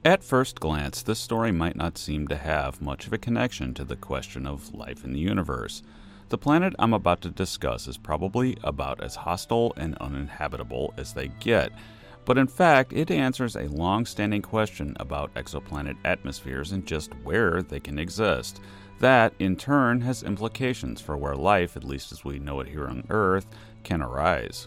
At first glance, this story might not seem to have much of a connection to the question of life in the universe. The planet I'm about to discuss is probably about as hostile and uninhabitable as they get, but in fact, it answers a long-standing question about exoplanet atmospheres and just where they can exist. That, in turn, has implications for where life, at least as we know it here on Earth, can arise.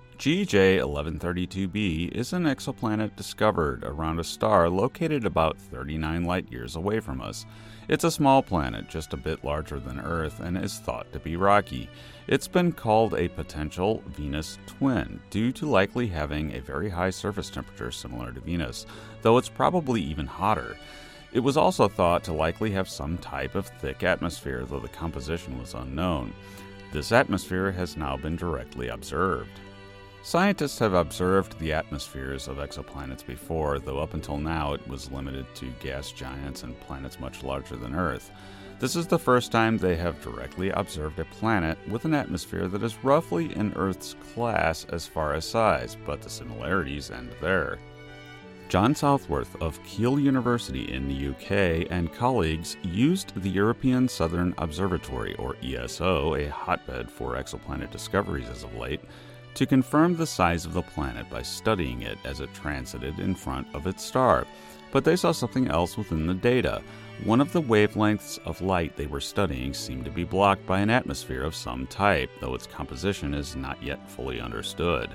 GJ 1132b is an exoplanet discovered around a star located about 39 light-years away from us. It's a small planet, just a bit larger than Earth, and is thought to be rocky. It's been called a potential Venus twin, due to likely having a very high surface temperature similar to Venus, though it's probably even hotter. It was also thought to likely have some type of thick atmosphere, though the composition was unknown. This atmosphere has now been directly observed. Scientists have observed the atmospheres of exoplanets before, though up until now it was limited to gas giants and planets much larger than Earth. This is the first time they have directly observed a planet with an atmosphere that is roughly in Earth's class as far as size, but the similarities end there. John Southworth of Keele University in the UK and colleagues used the European Southern Observatory, or ESO, a hotbed for exoplanet discoveries as of late, to confirm the size of the planet by studying it as it transited in front of its star. But they saw something else within the data. One of the wavelengths of light they were studying seemed to be blocked by an atmosphere of some type, though its composition is not yet fully understood.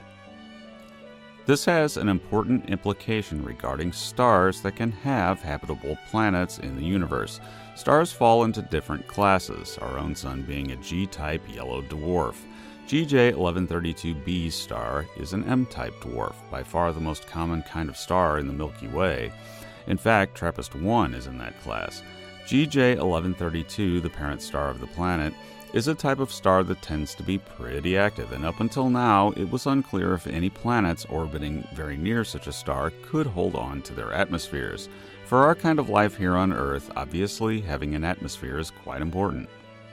This has an important implication regarding stars that can have habitable planets in the universe. Stars fall into different classes, our own sun being a G-type yellow dwarf. GJ 1132b star is an M-type dwarf, by far the most common kind of star in the Milky Way. In fact, TRAPPIST-1 is in that class. GJ 1132, the parent star of the planet, is a type of star that tends to be pretty active, and up until now, it was unclear if any planets orbiting very near such a star could hold on to their atmospheres. For our kind of life here on Earth, obviously having an atmosphere is quite important.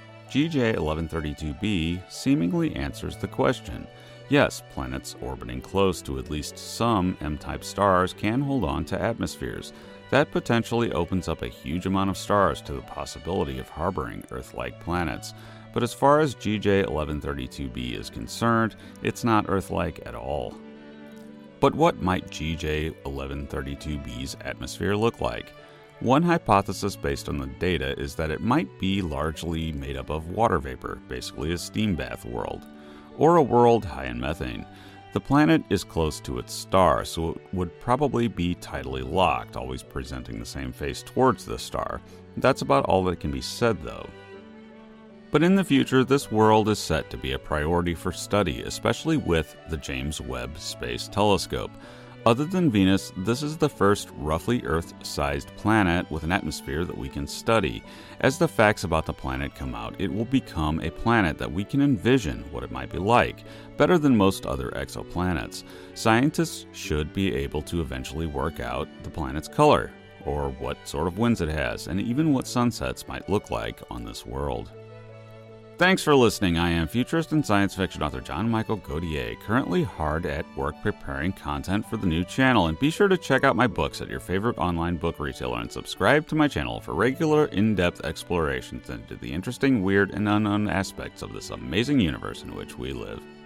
GJ 1132b seemingly answers the question. Yes, planets orbiting close to at least some M-type stars can hold on to atmospheres. That potentially opens up a huge amount of stars to the possibility of harboring Earth-like planets. But as far as GJ 1132b is concerned, it's not Earth-like at all. But what might GJ 1132b's atmosphere look like? One hypothesis based on the data is that it might be largely made up of water vapor, basically a steam bath world, or a world high in methane. The planet is close to its star, so it would probably be tidally locked, always presenting the same face towards the star. That's about all that can be said, though. But in the future, this world is set to be a priority for study, especially with the James Webb Space Telescope. Other than Venus, this is the first roughly Earth-sized planet with an atmosphere that we can study. As the facts about the planet come out, it will become a planet that we can envision what it might be like, better than most other exoplanets. Scientists should be able to eventually work out the planet's color, or what sort of winds it has, and even what sunsets might look like on this world. Thanks for listening. I am futurist and science fiction author John Michael Godier, currently hard at work preparing content for the new channel, and be sure to check out my books at your favorite online book retailer and subscribe to my channel for regular in-depth explorations into the interesting, weird, and unknown aspects of this amazing universe in which we live.